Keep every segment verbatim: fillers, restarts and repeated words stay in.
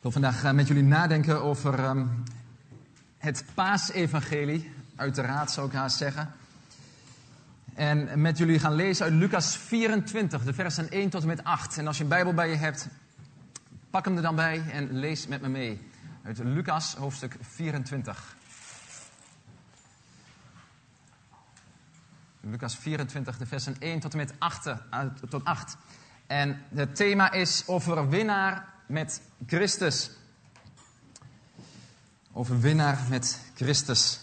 Ik wil vandaag met jullie nadenken over um, het paasevangelie. Uiteraard zou ik haast zeggen. En met jullie gaan lezen uit Lucas vierentwintig, de versen één tot en met acht. En als je een Bijbel bij je hebt, pak hem er dan bij en lees met me mee. Uit Lucas hoofdstuk vierentwintig. Lucas vierentwintig, de versen één tot en met acht. En het thema is overwinnaar met Christus. Overwinnaar met Christus.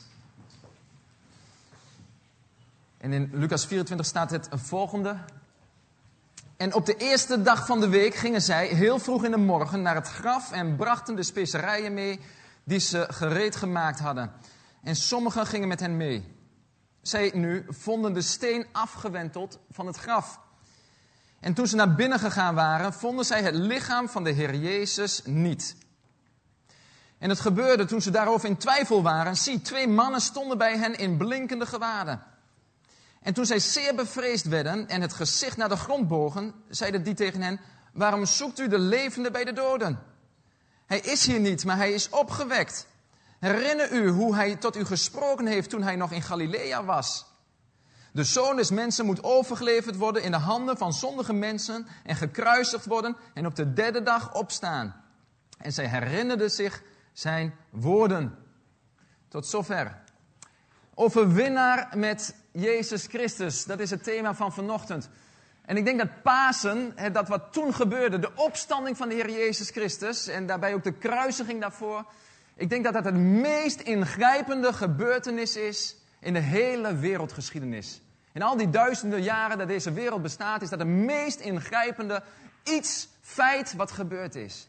En in Lucas vierentwintig staat het volgende. En op de eerste dag van de week gingen zij heel vroeg in de morgen naar het graf en brachten de specerijen mee die ze gereed gemaakt hadden. En sommigen gingen met hen mee. Zij nu vonden de steen afgewenteld van het graf. En toen ze naar binnen gegaan waren, vonden zij het lichaam van de Heer Jezus niet. En het gebeurde toen ze daarover in twijfel waren. Zie, twee mannen stonden bij hen in blinkende gewaden. En toen zij zeer bevreesd werden en het gezicht naar de grond bogen, zeiden die tegen hen: waarom zoekt u de levende bij de doden? Hij is hier niet, maar hij is opgewekt. Herinner u hoe hij tot u gesproken heeft toen hij nog in Galilea was. De Zoon des Mensen moet overgeleverd worden in de handen van zondige mensen en gekruisigd worden en op de derde dag opstaan. En zij herinnerden zich zijn woorden. Tot zover. Overwinnaar met Jezus Christus. Dat is het thema van vanochtend. En ik denk dat Pasen, dat wat toen gebeurde, de opstanding van de Heer Jezus Christus en daarbij ook de kruisiging daarvoor. Ik denk dat dat het meest ingrijpende gebeurtenis is in de hele wereldgeschiedenis. In al die duizenden jaren dat deze wereld bestaat, is dat het meest ingrijpende iets, feit wat gebeurd is.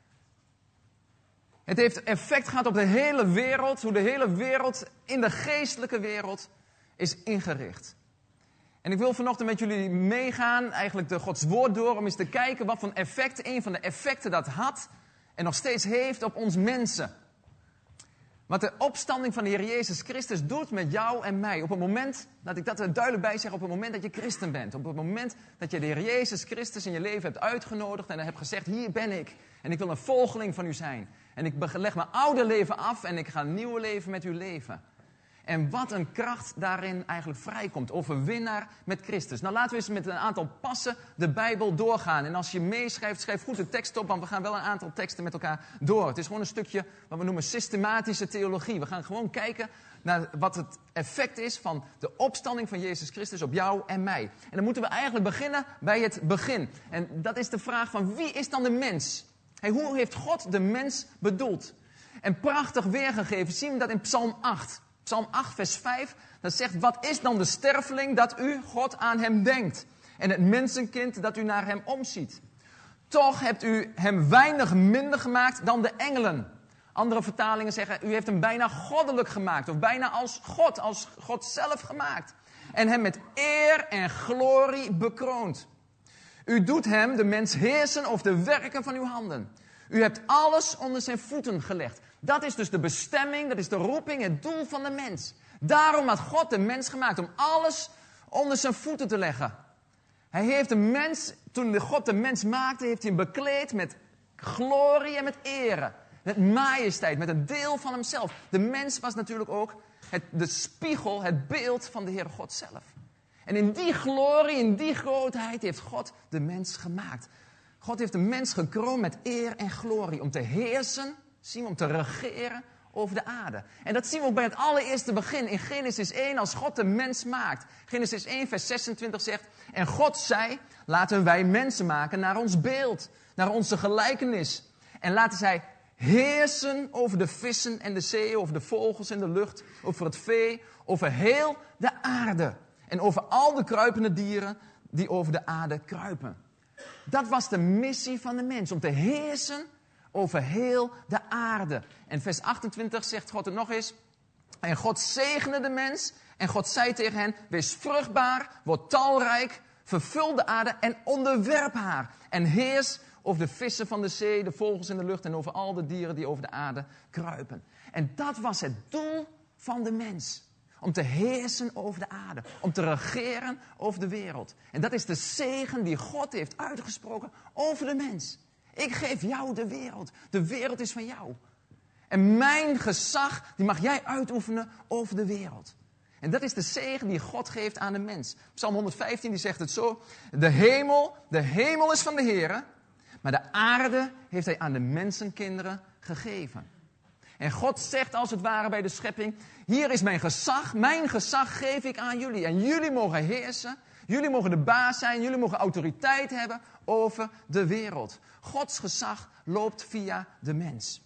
Het heeft effect gehad op de hele wereld, hoe de hele wereld in de geestelijke wereld is ingericht. En ik wil vanochtend met jullie meegaan, eigenlijk de Gods woord door, om eens te kijken wat voor effect, een van de effecten dat had en nog steeds heeft op ons mensen. Wat de opstanding van de Heer Jezus Christus doet met jou en mij. Op het moment, laat ik dat er duidelijk bij zeggen, op het moment dat je christen bent. Op het moment dat je de Heer Jezus Christus in je leven hebt uitgenodigd en hebt gezegd: hier ben ik en ik wil een volgeling van u zijn. En ik leg mijn oude leven af en ik ga een nieuw leven met u leven. En wat een kracht daarin eigenlijk vrijkomt. Overwinnaar met Christus. Nou, laten we eens met een aantal passen de Bijbel doorgaan. En als je meeschrijft, schrijf goed de tekst op, want we gaan wel een aantal teksten met elkaar door. Het is gewoon een stukje wat we noemen systematische theologie. We gaan gewoon kijken naar wat het effect is van de opstanding van Jezus Christus op jou en mij. En dan moeten we eigenlijk beginnen bij het begin. En dat is de vraag van: wie is dan de mens? Hey, hoe heeft God de mens bedoeld? En prachtig weergegeven zien we dat in Psalm acht. Psalm acht, vers vijf, dat zegt: wat is dan de sterveling dat u, God, aan hem denkt? En het mensenkind dat u naar hem omziet. Toch hebt u hem weinig minder gemaakt dan de engelen. Andere vertalingen zeggen: u heeft hem bijna goddelijk gemaakt. Of bijna als God, als God zelf gemaakt. En hem met eer en glorie bekroond. U doet hem, de mens, heersen over de werken van uw handen. U hebt alles onder zijn voeten gelegd. Dat is dus de bestemming, dat is de roeping, het doel van de mens. Daarom had God de mens gemaakt, om alles onder zijn voeten te leggen. Hij heeft de mens, toen God de mens maakte, heeft hij hem bekleed met glorie en met ere. Met majesteit, met een deel van hemzelf. De mens was natuurlijk ook het, de spiegel, het beeld van de Heere God zelf. En in die glorie, in die grootheid heeft God de mens gemaakt. God heeft de mens gekroond met eer en glorie om te heersen, zien we, om te regeren over de aarde. En dat zien we ook bij het allereerste begin in Genesis één, als God de mens maakt. Genesis één, vers zesentwintig zegt: en God zei: laten wij mensen maken naar ons beeld, naar onze gelijkenis. En laten zij heersen over de vissen en de zee, over de vogels in de lucht, over het vee, over heel de aarde. En over al de kruipende dieren die over de aarde kruipen. Dat was de missie van de mens, om te heersen over heel de aarde. En vers achtentwintig zegt God er nog eens: en God zegende de mens en God zei tegen hen: wees vruchtbaar, word talrijk, vervul de aarde en onderwerp haar. En heers over de vissen van de zee, de vogels in de lucht en over al de dieren die over de aarde kruipen. En dat was het doel van de mens. Om te heersen over de aarde. Om te regeren over de wereld. En dat is de zegen die God heeft uitgesproken over de mens. Ik geef jou de wereld. De wereld is van jou. En mijn gezag, die mag jij uitoefenen over de wereld. En dat is de zegen die God geeft aan de mens. Psalm honderdvijftien die zegt het zo. De hemel, de hemel is van de Heere, maar de aarde heeft hij aan de mensenkinderen gegeven. En God zegt als het ware bij de schepping, hier is mijn gezag, mijn gezag geef ik aan jullie. En jullie mogen heersen, jullie mogen de baas zijn, jullie mogen autoriteit hebben over de wereld. Gods gezag loopt via de mens.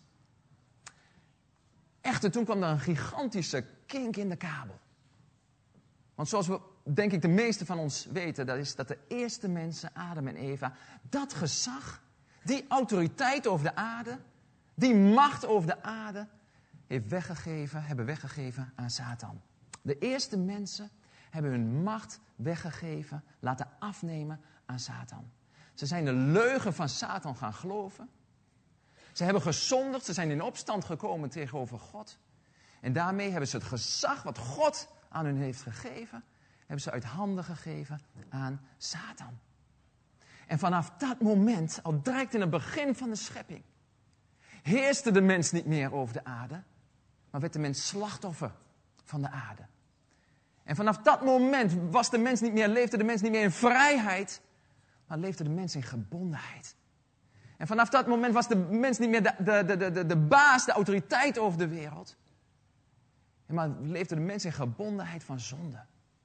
Echter, toen kwam er een gigantische kink in de kabel. Want zoals we, denk ik, de meeste van ons weten, dat is dat de eerste mensen, Adam en Eva, dat gezag, die autoriteit over de aarde, die macht over de aarde, heeft weggegeven, hebben weggegeven aan Satan. De eerste mensen hebben hun macht weggegeven, laten afnemen aan Satan. Ze zijn de leugen van Satan gaan geloven. Ze hebben gezondigd, ze zijn in opstand gekomen tegenover God. En daarmee hebben ze het gezag wat God aan hun heeft gegeven, hebben ze uit handen gegeven aan Satan. En vanaf dat moment, al direct in het begin van de schepping, heerste de mens niet meer over de aarde, maar werd de mens slachtoffer van de aarde. En vanaf dat moment was de mens niet meer, leefde de mens niet meer in vrijheid, maar leefde de mens in gebondenheid. En vanaf dat moment was de mens niet meer de, de, de, de, de baas, de autoriteit over de wereld. Maar leefde de mens in gebondenheid van zonde.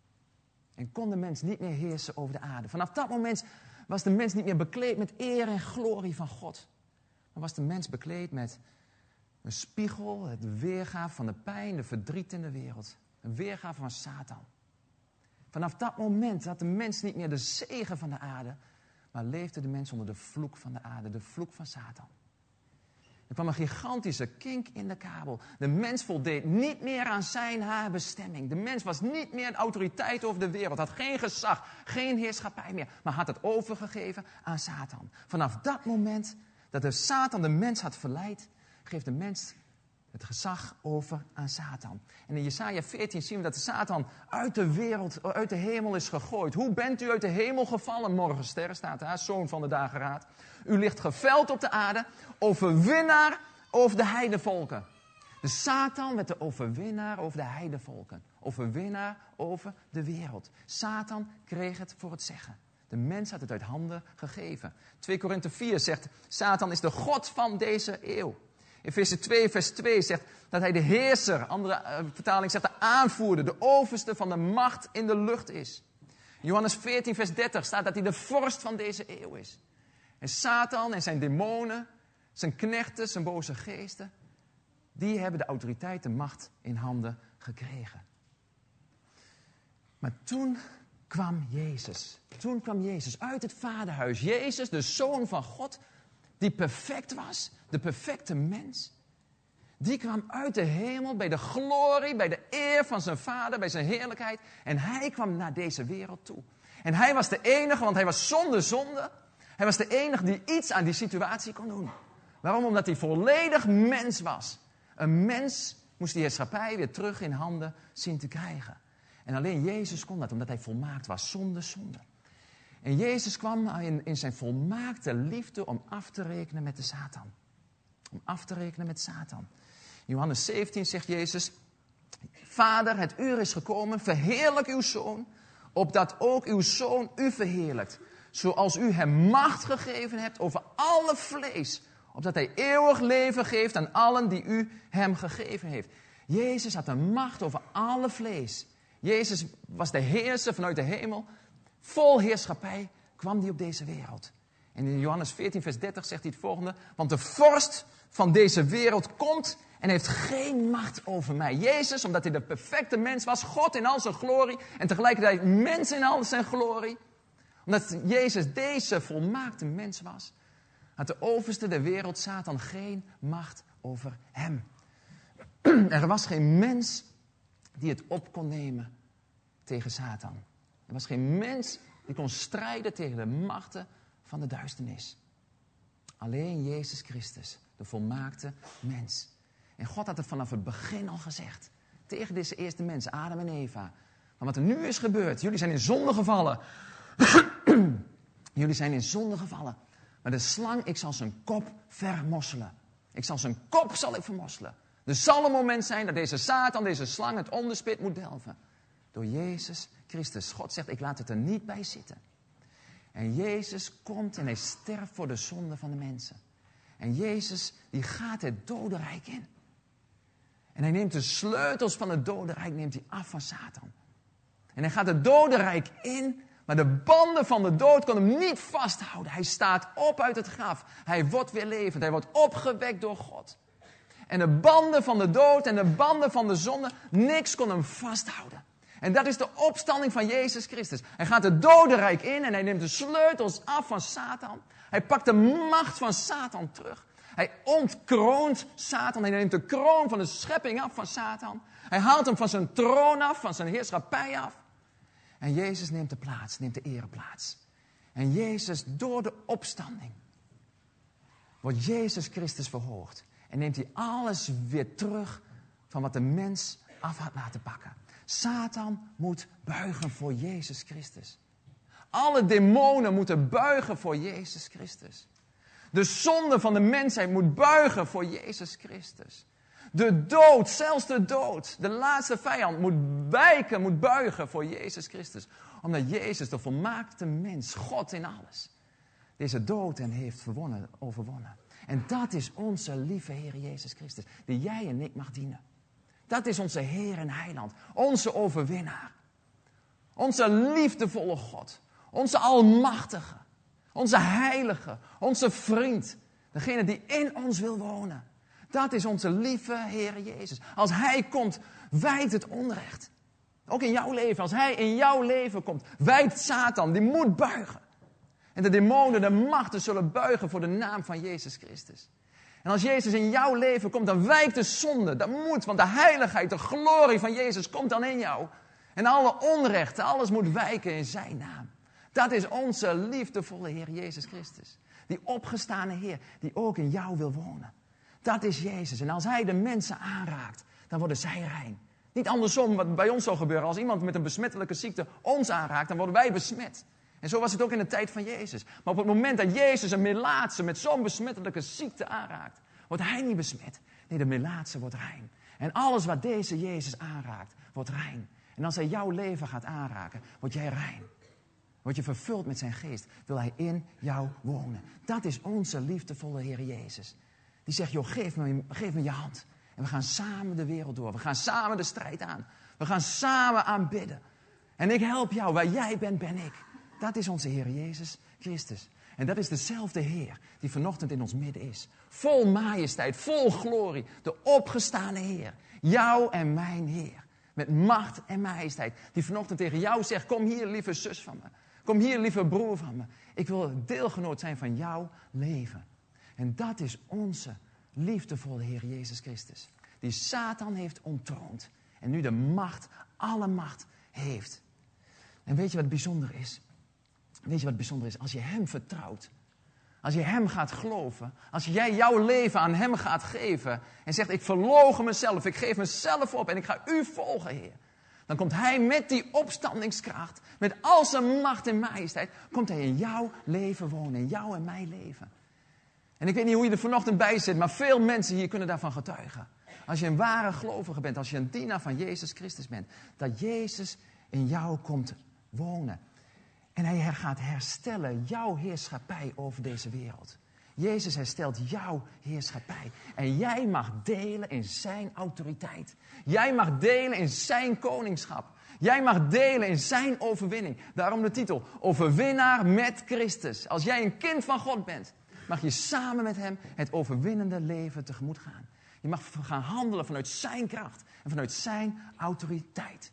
En kon de mens niet meer heersen over de aarde. Vanaf dat moment was de mens niet meer bekleed met eer en glorie van God. Maar was de mens bekleed met een spiegel, het weergave van de pijn, de verdriet in de wereld. Een weergave van Satan. Vanaf dat moment had de mens niet meer de zegen van de aarde, maar leefde de mens onder de vloek van de aarde, de vloek van Satan. Er kwam een gigantische kink in de kabel. De mens voldeed niet meer aan zijn haar bestemming. De mens was niet meer de autoriteit over de wereld. Had geen gezag, geen heerschappij meer. Maar had het overgegeven aan Satan. Vanaf dat moment dat de Satan de mens had verleid, geeft de mens het gezag over aan Satan. En in Jesaja veertien zien we dat de Satan uit de wereld, uit de hemel is gegooid. Hoe bent u uit de hemel gevallen, morgenster, staat daar, zoon van de dageraad. U ligt geveld op de aarde, overwinnaar over de heidevolken. De Satan werd de overwinnaar over de heidevolken. Overwinnaar over de wereld. Satan kreeg het voor het zeggen. De mens had het uit handen gegeven. twee Korinthe vier zegt, Satan is de god van deze eeuw. Efeze twee vers twee zegt dat hij de heerser, andere uh, vertaling zegt de aanvoerder, de overste van de macht in de lucht is. In Johannes veertien vers dertig staat dat hij de vorst van deze eeuw is. En Satan en zijn demonen, zijn knechten, zijn boze geesten, die hebben de autoriteit, de macht in handen gekregen. Maar toen kwam Jezus. Toen kwam Jezus uit het vaderhuis. Jezus, de Zoon van God, die perfect was, de perfecte mens. Die kwam uit de hemel bij de glorie, bij de eer van zijn vader, bij zijn heerlijkheid. En hij kwam naar deze wereld toe. En hij was de enige, want hij was zonder zonde. Hij was de enige die iets aan die situatie kon doen. Waarom? Omdat hij volledig mens was. Een mens moest die heerschappij weer terug in handen zien te krijgen. En alleen Jezus kon dat, omdat hij volmaakt was, zonder zonde. En Jezus kwam in, in zijn volmaakte liefde om af te rekenen met de Satan. Om af te rekenen met Satan. In Johannes zeventien zegt Jezus, Vader, het uur is gekomen, verheerlijk uw Zoon, opdat ook uw Zoon u verheerlijkt. Zoals u hem macht gegeven hebt over alle vlees, opdat hij eeuwig leven geeft aan allen die u hem gegeven heeft. Jezus had de macht over alle vlees. Jezus was de heerser vanuit de hemel. Vol heerschappij kwam hij op deze wereld. En in Johannes veertien vers dertig zegt hij het volgende. Want de vorst van deze wereld komt en heeft geen macht over mij. Jezus, omdat hij de perfecte mens was, God in al zijn glorie en tegelijkertijd mens in al zijn glorie. Omdat Jezus deze volmaakte mens was, had de overste der wereld, Satan, geen macht over hem. Er was geen mens die het op kon nemen tegen Satan. Er was geen mens die kon strijden tegen de machten van de duisternis. Alleen Jezus Christus, de volmaakte mens. En God had het vanaf het begin al gezegd. Tegen deze eerste mensen, Adam en Eva. Maar wat er nu is gebeurd, jullie zijn in zonde gevallen. Jullie zijn in zonde gevallen. Maar de slang, ik zal zijn kop vermosselen. Ik zal zijn kop zal ik vermosselen. Er zal een moment zijn dat deze Satan, deze slang, het onderspit moet delven. Door Jezus Christus. God zegt, ik laat het er niet bij zitten. En Jezus komt en hij sterft voor de zonde van de mensen. En Jezus, die gaat het dodenrijk in. En hij neemt de sleutels van het dodenrijk, neemt hij af van Satan. En hij gaat het dodenrijk in, maar de banden van de dood kon hem niet vasthouden. Hij staat op uit het graf. Hij wordt weer levend. Hij wordt opgewekt door God. En de banden van de dood en de banden van de zonde, niks kon hem vasthouden. En dat is de opstanding van Jezus Christus. Hij gaat het dodenrijk in en hij neemt de sleutels af van Satan. Hij pakt de macht van Satan terug. Hij ontkroont Satan. Hij neemt de kroon van de schepping af van Satan. Hij haalt hem van zijn troon af, van zijn heerschappij af. En Jezus neemt de plaats, neemt de ereplaats. En Jezus, door de opstanding, wordt Jezus Christus verhoogd. En neemt hij alles weer terug van wat de mens af had laten pakken. Satan moet buigen voor Jezus Christus. Alle demonen moeten buigen voor Jezus Christus. De zonde van de mensheid moet buigen voor Jezus Christus. De dood, zelfs de dood, de laatste vijand, moet wijken, moet buigen voor Jezus Christus. Omdat Jezus, de volmaakte mens, God in alles, deze dood en heeft verwonnen, overwonnen. En dat is onze lieve Heer Jezus Christus, die jij en ik mag dienen. Dat is onze Heer en Heiland, onze overwinnaar. Onze liefdevolle God, onze almachtige, onze heilige, onze vriend. Degene die in ons wil wonen. Dat is onze lieve Heer Jezus. Als Hij komt, wijkt het onrecht. Ook in jouw leven, als Hij in jouw leven komt, wijkt Satan, die moet buigen. En de demonen, de machten zullen buigen voor de naam van Jezus Christus. En als Jezus in jouw leven komt, dan wijkt de zonde. Dat moet, want de heiligheid, de glorie van Jezus komt dan in jou. En alle onrechten, alles moet wijken in zijn naam. Dat is onze liefdevolle Heer Jezus Christus. Die opgestane Heer, die ook in jou wil wonen. Dat is Jezus. En als Hij de mensen aanraakt, dan worden zij rein. Niet andersom, wat bij ons zou gebeuren. Als iemand met een besmettelijke ziekte ons aanraakt, dan worden wij besmet. En zo was het ook in de tijd van Jezus. Maar op het moment dat Jezus een melaatse met zo'n besmettelijke ziekte aanraakt, wordt hij niet besmet. Nee, de melaatse wordt rein. En alles wat deze Jezus aanraakt, wordt rein. En als hij jouw leven gaat aanraken, word jij rein. Word je vervuld met zijn geest, wil hij in jou wonen. Dat is onze liefdevolle Heer Jezus. Die zegt, joh, geef me, geef me je hand. En we gaan samen de wereld door. We gaan samen de strijd aan. We gaan samen aanbidden. En ik help jou, waar jij bent, ben ik. Dat is onze Heer Jezus Christus. En dat is dezelfde Heer die vanochtend in ons midden is. Vol majesteit, vol glorie. De opgestane Heer. Jou en mijn Heer. Met macht en majesteit. Die vanochtend tegen jou zegt, kom hier lieve zus van me. Kom hier lieve broer van me. Ik wil deelgenoot zijn van jouw leven. En dat is onze liefdevolle Heer Jezus Christus. Die Satan heeft onttroond. En nu de macht, alle macht heeft. En weet je wat bijzonder is? Weet je wat bijzonder is? Als je hem vertrouwt. Als je hem gaat geloven. Als jij jouw leven aan hem gaat geven. En zegt, ik verloochen mezelf. Ik geef mezelf op en ik ga u volgen, Heer. Dan komt hij met die opstandingskracht. Met al zijn macht en majesteit. Komt hij in jouw leven wonen. In jouw en mijn leven. En ik weet niet hoe je er vanochtend bij zit. Maar veel mensen hier kunnen daarvan getuigen. Als je een ware gelovige bent. Als je een dienaar van Jezus Christus bent. Dat Jezus in jou komt wonen. En hij gaat herstellen jouw heerschappij over deze wereld. Jezus herstelt jouw heerschappij. En jij mag delen in zijn autoriteit. Jij mag delen in zijn koningschap. Jij mag delen in zijn overwinning. Daarom de titel, overwinnaar met Christus. Als jij een kind van God bent, mag je samen met hem het overwinnende leven tegemoet gaan. Je mag gaan handelen vanuit zijn kracht en vanuit zijn autoriteit.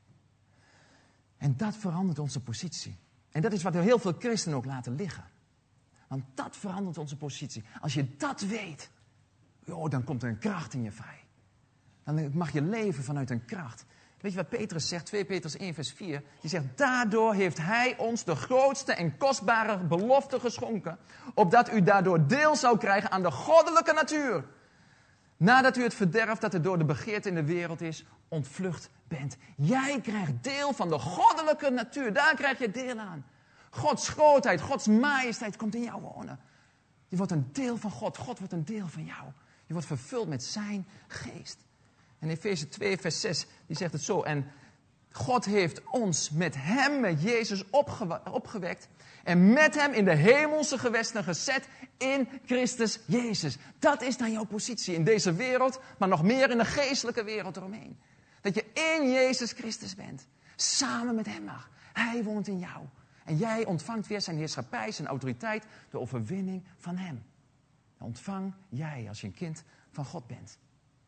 En dat verandert onze positie. En dat is wat heel veel christenen ook laten liggen. Want dat verandert onze positie. Als je dat weet, joh, dan komt er een kracht in je vrij. Dan mag je leven vanuit een kracht. Weet je wat Petrus zegt, twee Petrus één vers vier? Die zegt, daardoor heeft hij ons de grootste en kostbare belofte geschonken. Opdat u daardoor deel zou krijgen aan de goddelijke natuur. Nadat u het verderf dat er door de begeerte in de wereld is, ontvlucht bent. Jij krijgt deel van de goddelijke natuur. Daar krijg je deel aan. Gods grootheid, Gods majesteit komt in jou wonen. Je wordt een deel van God. God wordt een deel van jou. Je wordt vervuld met zijn geest. En Efeze twee, vers zes, die zegt het zo. En God heeft ons met hem, met Jezus, opgewe- opgewekt. En met hem in de hemelse gewesten gezet in Christus Jezus. Dat is dan jouw positie in deze wereld, maar nog meer in de geestelijke wereld eromheen. Dat je in Jezus Christus bent. Samen met hem mag. Hij woont in jou. En jij ontvangt weer zijn heerschappij, zijn autoriteit, de overwinning van hem. Ontvang jij als je een kind van God bent.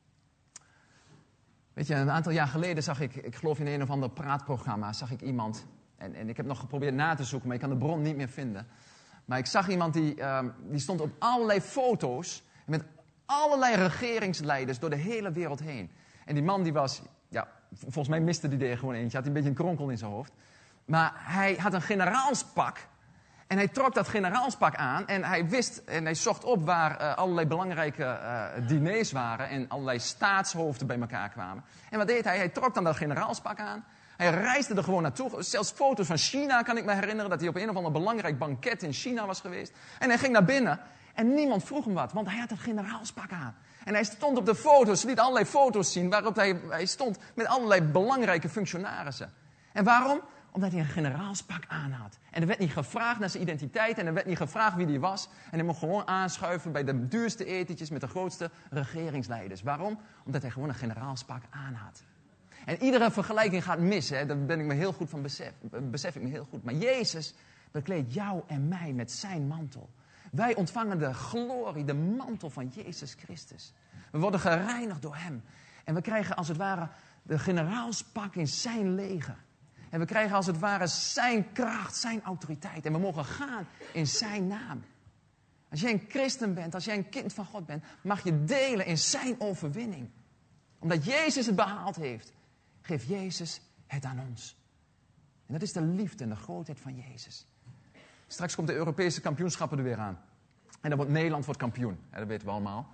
Weet je, een aantal jaar geleden zag ik, ik geloof in een of ander praatprogramma, zag ik iemand, en, en ik heb nog geprobeerd na te zoeken, maar ik kan de bron niet meer vinden. Maar ik zag iemand die, um, die stond op allerlei foto's met allerlei regeringsleiders door de hele wereld heen. En die man die was, ja, volgens mij miste die er gewoon eentje, had een beetje een kronkel in zijn hoofd. Maar hij had een generaalspak. En hij trok dat generaalspak aan en hij wist en hij zocht op waar uh, allerlei belangrijke uh, diners waren en allerlei staatshoofden bij elkaar kwamen. En wat deed hij? Hij trok dan dat generaalspak aan. Hij reisde er gewoon naartoe. Zelfs foto's van China kan ik me herinneren, dat hij op een of ander belangrijk banket in China was geweest. En hij ging naar binnen en niemand vroeg hem wat, want hij had het generaalspak aan. En hij stond op de foto's, liet allerlei foto's zien waarop hij, hij stond met allerlei belangrijke functionarissen. En waarom? Omdat hij een generaalspak aan had. En er werd niet gevraagd naar zijn identiteit en er werd niet gevraagd wie hij was. En hij mocht gewoon aanschuiven bij de duurste etentjes met de grootste regeringsleiders. Waarom? Omdat hij gewoon een generaalspak aan had. En iedere vergelijking gaat mis, hè? Daar ben ik me heel goed van besef, besef ik me heel goed. Maar Jezus bekleedt jou en mij met zijn mantel. Wij ontvangen de glorie, de mantel van Jezus Christus. We worden gereinigd door hem. En we krijgen als het ware de generaalspak in zijn leger. En we krijgen als het ware zijn kracht, zijn autoriteit. En we mogen gaan in zijn naam. Als jij een christen bent, als jij een kind van God bent, mag je delen in zijn overwinning. Omdat Jezus het behaald heeft, geeft Jezus het aan ons. En dat is de liefde en de grootheid van Jezus. Straks komt de Europese kampioenschappen er weer aan. En dan wordt Nederland wordt kampioen. Ja, dat weten we allemaal.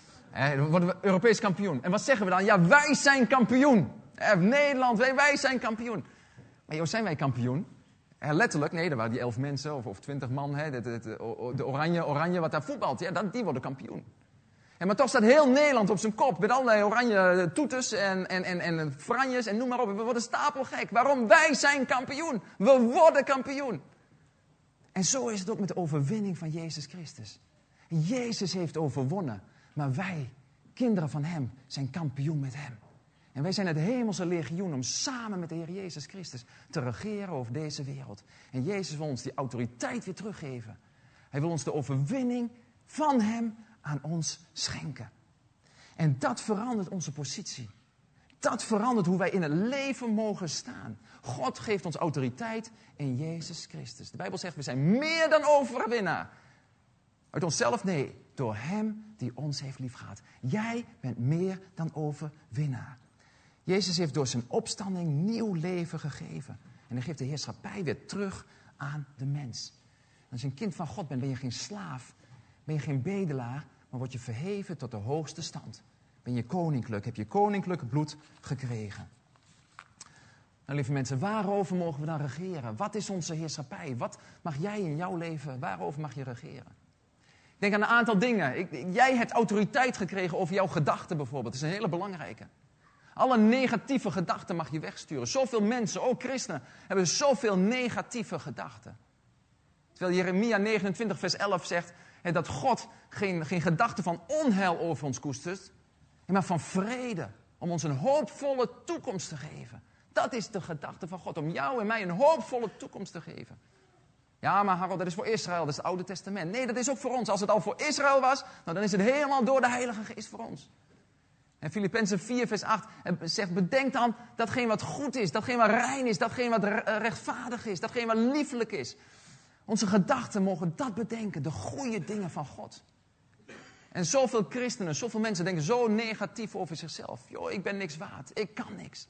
En dan worden we Europees kampioen. En wat zeggen we dan? Ja, wij zijn kampioen. Nederland, wij, wij zijn kampioen. Maar joh, zijn wij kampioen? Ja, letterlijk, nee, er waren die elf mensen of, of twintig man, hè, de, de, de, de oranje, oranje wat daar voetbalt, ja, dat, die worden kampioen. Ja, maar toch staat heel Nederland op zijn kop met allerlei oranje toeters en, en, en, en franjes en noem maar op. We worden stapelgek. Waarom? Wij zijn kampioen. We worden kampioen. En zo is het ook met de overwinning van Jezus Christus. Jezus heeft overwonnen, maar wij, kinderen van hem, zijn kampioen met hem. En wij zijn het hemelse legioen om samen met de Heer Jezus Christus te regeren over deze wereld. En Jezus wil ons die autoriteit weer teruggeven. Hij wil ons de overwinning van hem aan ons schenken. En dat verandert onze positie. Dat verandert hoe wij in het leven mogen staan. God geeft ons autoriteit in Jezus Christus. De Bijbel zegt, we zijn meer dan overwinnaar. Uit onszelf? Nee, door hem die ons heeft liefgehad. Jij bent meer dan overwinnaar. Jezus heeft door zijn opstanding nieuw leven gegeven. En hij geeft de heerschappij weer terug aan de mens. En als je een kind van God bent, ben je geen slaaf. Ben je geen bedelaar, maar word je verheven tot de hoogste stand. Ben je koninklijk, heb je koninklijk bloed gekregen. Nou, lieve mensen, waarover mogen we dan regeren? Wat is onze heerschappij? Wat mag jij in jouw leven, waarover mag je regeren? Ik denk aan een aantal dingen. Ik, jij hebt autoriteit gekregen over jouw gedachten bijvoorbeeld. Dat is een hele belangrijke. Alle negatieve gedachten mag je wegsturen. Zoveel mensen, ook christenen, hebben zoveel negatieve gedachten. Terwijl Jeremia negenentwintig vers elf zegt hè, dat God geen, geen gedachten van onheil over ons koestert, maar van vrede. Om ons een hoopvolle toekomst te geven. Dat is de gedachte van God. Om jou en mij een hoopvolle toekomst te geven. Ja, maar Harold, dat is voor Israël, dat is het Oude Testament. Nee, dat is ook voor ons. Als het al voor Israël was, nou, dan is het helemaal door de Heilige Geest voor ons. En Filippenzen vier vers acht zegt, bedenk dan datgene wat goed is, datgene wat rein is, datgene wat rechtvaardig is, datgene wat liefelijk is. Onze gedachten mogen dat bedenken, de goede dingen van God. En zoveel christenen, zoveel mensen denken zo negatief over zichzelf. Joh, ik ben niks waard, ik kan niks.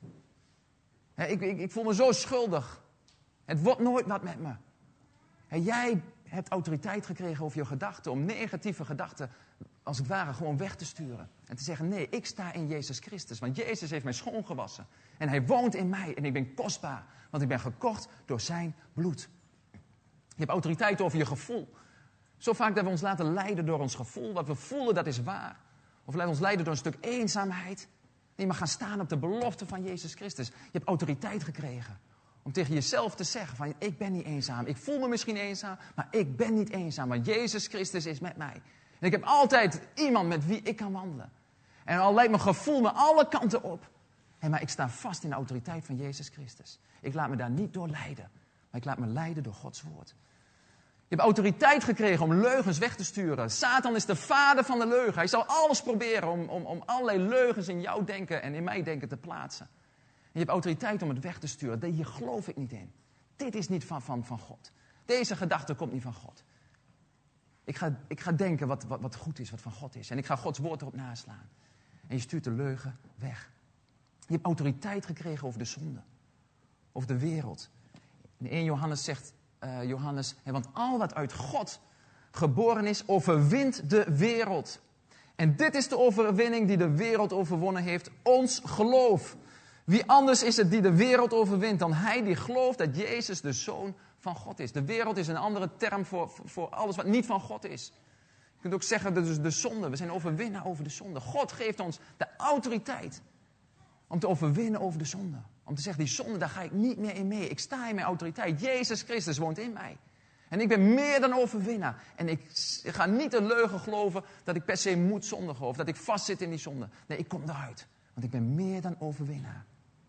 Ja, ik, ik, ik voel me zo schuldig. Het wordt nooit wat met me. Ja, jij hebt autoriteit gekregen over je gedachten om negatieve gedachten als het ware gewoon weg te sturen. En te zeggen, nee, ik sta in Jezus Christus. Want Jezus heeft mij schoongewassen. En hij woont in mij en ik ben kostbaar. Want ik ben gekocht door zijn bloed. Je hebt autoriteit over je gevoel. Zo vaak dat we ons laten leiden door ons gevoel. Wat we voelen, dat is waar. Of laten ons leiden door een stuk eenzaamheid. Nee, maar gaan staan op de belofte van Jezus Christus. Je hebt autoriteit gekregen. Om tegen jezelf te zeggen van, ik ben niet eenzaam. Ik voel me misschien eenzaam, maar ik ben niet eenzaam. Want Jezus Christus is met mij. En ik heb altijd iemand met wie ik kan wandelen. En al leidt mijn gevoel me alle kanten op. Hey, maar ik sta vast in de autoriteit van Jezus Christus. Ik laat me daar niet door leiden. Maar ik laat me leiden door Gods woord. Je hebt autoriteit gekregen om leugens weg te sturen. Satan is de vader van de leugen. Hij zal alles proberen om, om, om allerlei leugens in jouw denken en in mijn denken te plaatsen. En je hebt autoriteit om het weg te sturen. Hier geloof ik niet in. Dit is niet van, van, van God. Deze gedachte komt niet van God. Ik ga, ik ga denken wat, wat, wat goed is, wat van God is. En ik ga Gods woord erop naslaan. En je stuurt de leugen weg. Je hebt autoriteit gekregen over de zonde. Over de wereld. In eerste Johannes zegt uh, Johannes, hè, want al wat uit God geboren is, overwint de wereld. En dit is de overwinning die de wereld overwonnen heeft, ons geloof. Wie anders is het die de wereld overwint dan hij die gelooft dat Jezus de Zoon van God is. De wereld is een andere term voor, voor alles wat niet van God is. Je kunt ook zeggen, dat is de zonde. We zijn overwinnaar over de zonde. God geeft ons de autoriteit om te overwinnen over de zonde. Om te zeggen, die zonde, daar ga ik niet meer in mee. Ik sta in mijn autoriteit. Jezus Christus woont in mij. En ik ben meer dan overwinnaar. En ik ga niet de leugen geloven dat ik per se moet zondigen. Of dat ik vastzit in die zonde. Nee, ik kom eruit. Want ik ben meer dan overwinnaar.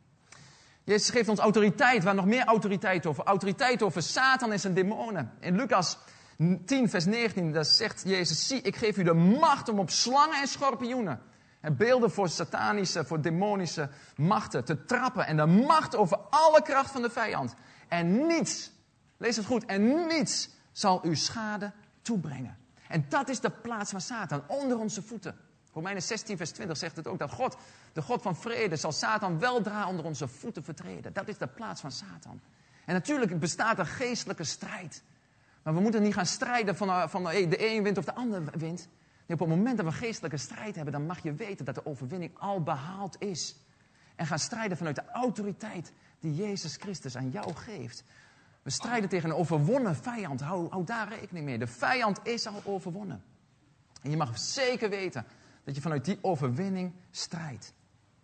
Jezus geeft ons autoriteit, waar nog meer autoriteit over. Autoriteit over Satan en zijn demonen. In Lucas tien, vers negentien, daar zegt Jezus, zie, ik geef u de macht om op slangen en schorpioenen. En beelden voor satanische, voor demonische machten te trappen. En de macht over alle kracht van de vijand. En niets, lees het goed, en niets zal u schade toebrengen. En dat is de plaats van Satan, onder onze voeten. Romeinen zestien, vers twintig zegt het ook, dat God, de God van vrede, zal Satan weldra onder onze voeten vertreden. Dat is de plaats van Satan. En natuurlijk bestaat er geestelijke strijd. Maar we moeten niet gaan strijden van, van de een wint of de ander wint. Nee, op het moment dat we geestelijke strijd hebben, dan mag je weten dat de overwinning al behaald is. En gaan strijden vanuit de autoriteit die Jezus Christus aan jou geeft. We strijden tegen een overwonnen vijand. Hou, hou daar rekening mee. De vijand is al overwonnen. En je mag zeker weten dat je vanuit die overwinning strijdt.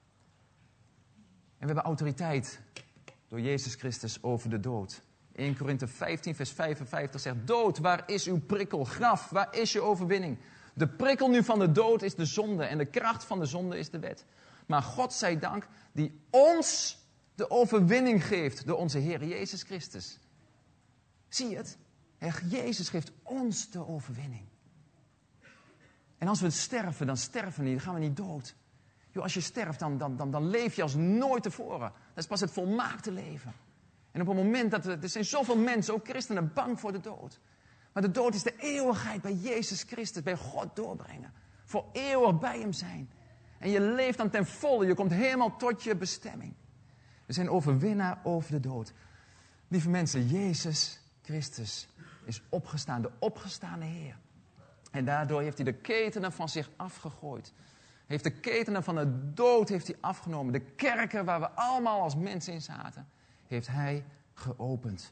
En we hebben autoriteit door Jezus Christus over de dood. eerste Korinthe vijftien, vers vijfenvijftig zegt, dood, waar is uw prikkel? Graf, waar is je overwinning? De prikkel nu van de dood is de zonde en de kracht van de zonde is de wet. Maar God zij dank die ons de overwinning geeft door onze Heer Jezus Christus. Zie je het? Jezus geeft ons de overwinning. En als we sterven, dan sterven we niet, dan gaan we niet dood. Yo, als je sterft, dan, dan, dan, dan leef je als nooit tevoren. Dat is pas het volmaakte leven. En op het moment dat we, er zijn zoveel mensen, ook christenen, bang voor de dood. Maar de dood is de eeuwigheid bij Jezus Christus, bij God doorbrengen. Voor eeuwig bij hem zijn. En je leeft dan ten volle, je komt helemaal tot je bestemming. We zijn overwinnaar over de dood. Lieve mensen, Jezus Christus is opgestaan, de opgestane Heer. En daardoor heeft hij de ketenen van zich afgegooid. Heeft de ketenen van de dood heeft hij afgenomen. De kerker waar we allemaal als mensen in zaten, heeft hij geopend.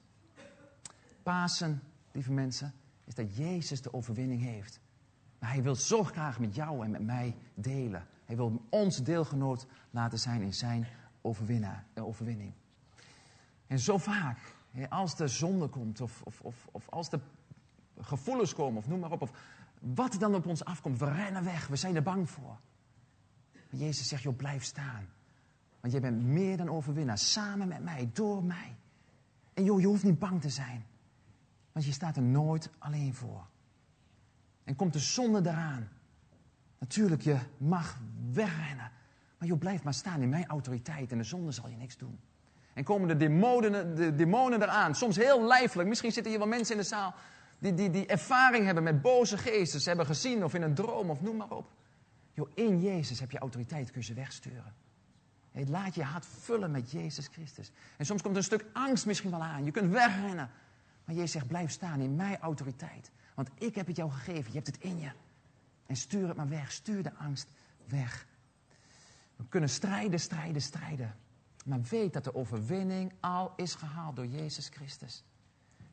Pasen, lieve mensen, is dat Jezus de overwinning heeft. Maar hij wil zo graag met jou en met mij delen. Hij wil ons deelgenoot laten zijn in zijn overwinning. En zo vaak, als de zonde komt, of, of, of, of als de gevoelens komen, of noem maar op, of wat er dan op ons afkomt, we rennen weg, we zijn er bang voor. Maar Jezus zegt, joh, blijf staan. Want jij bent meer dan overwinnaar, samen met mij, door mij. En joh, je hoeft niet bang te zijn. Want je staat er nooit alleen voor. En komt de zonde eraan. Natuurlijk, je mag wegrennen. Maar joh, blijf maar staan in mijn autoriteit en de zonde zal je niks doen. En komen de demonen, de demonen eraan, soms heel lijfelijk. Misschien zitten hier wel mensen in de zaal die, die, die ervaring hebben met boze geesten. Ze hebben gezien of in een droom of noem maar op. Joh, in Jezus heb je autoriteit, kun je ze wegsturen. Hey, laat je hart vullen met Jezus Christus. En soms komt er een stuk angst misschien wel aan. Je kunt wegrennen. Maar Jezus zegt, blijf staan in mijn autoriteit. Want ik heb het jou gegeven, je hebt het in je. En stuur het maar weg, stuur de angst weg. We kunnen strijden, strijden, strijden. Maar weet dat de overwinning al is gehaald door Jezus Christus.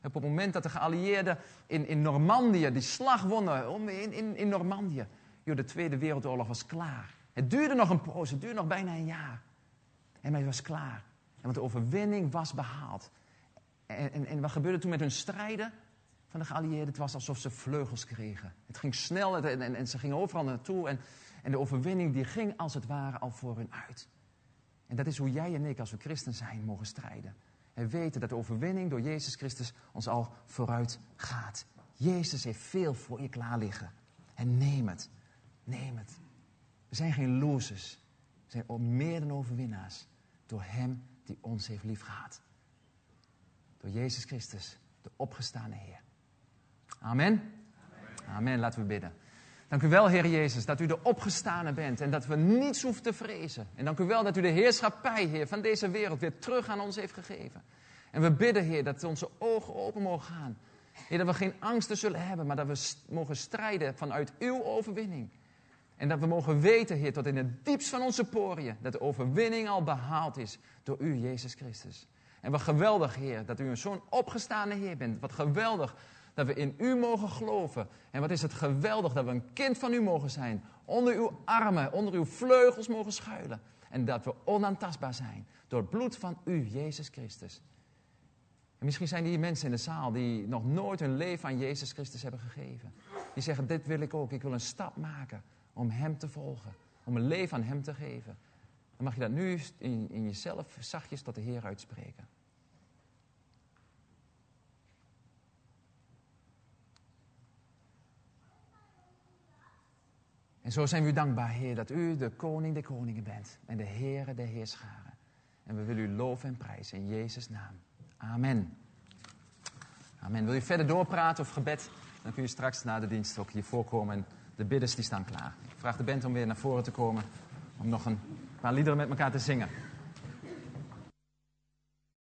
Op het moment dat de geallieerden in, in Normandië die slag wonnen, in, in, in Normandië, joh, de Tweede Wereldoorlog was klaar. Het duurde nog een poos, het duurde nog bijna een jaar. En maar het was klaar. En want de overwinning was behaald. En, en, en wat gebeurde toen met hun strijden van de geallieerden? Het was alsof ze vleugels kregen. Het ging snel en, en, en ze gingen overal naartoe. En, en de overwinning die ging als het ware al voor hun uit. En dat is hoe jij en ik als we christen zijn mogen strijden. En weten dat de overwinning door Jezus Christus ons al vooruit gaat. Jezus heeft veel voor je klaar liggen. En neem het. Neem het. We zijn geen losers. We zijn meer dan overwinnaars. Door Hem die ons heeft liefgehad. Door Jezus Christus, de opgestane Heer. Amen. Amen. Amen. Laten we bidden. Dank u wel, Heer Jezus, dat u de opgestane bent en dat we niets hoeven te vrezen. En dank u wel dat u de heerschappij, Heer, van deze wereld weer terug aan ons heeft gegeven. En we bidden, Heer, dat onze ogen open mogen gaan. Heer, dat we geen angsten zullen hebben, maar dat we st- mogen strijden vanuit uw overwinning. En dat we mogen weten, Heer, tot in het diepst van onze poriën, dat de overwinning al behaald is door u, Jezus Christus. En wat geweldig, Heer, dat u zo'n opgestane Heer bent. Wat geweldig dat we in u mogen geloven. En wat is het geweldig dat we een kind van u mogen zijn. Onder uw armen, onder uw vleugels mogen schuilen. En dat we onaantastbaar zijn door het bloed van u, Jezus Christus. En misschien zijn er hier mensen in de zaal die nog nooit hun leven aan Jezus Christus hebben gegeven. Die zeggen, dit wil ik ook. Ik wil een stap maken om hem te volgen. Om een leven aan hem te geven. Dan mag je dat nu in, in jezelf zachtjes tot de Heer uitspreken. En zo zijn we u dankbaar, Heer, dat u de koning der koningen bent. En de Heere der heerscharen. En we willen u loven en prijzen in Jezus' naam. Amen. Amen. Wil je verder doorpraten of gebed? Dan kun je straks na de dienst ook hier voorkomen. En de bidders die staan klaar. Ik vraag de band om weer naar voren te komen. Om nog een paar liederen met elkaar te zingen.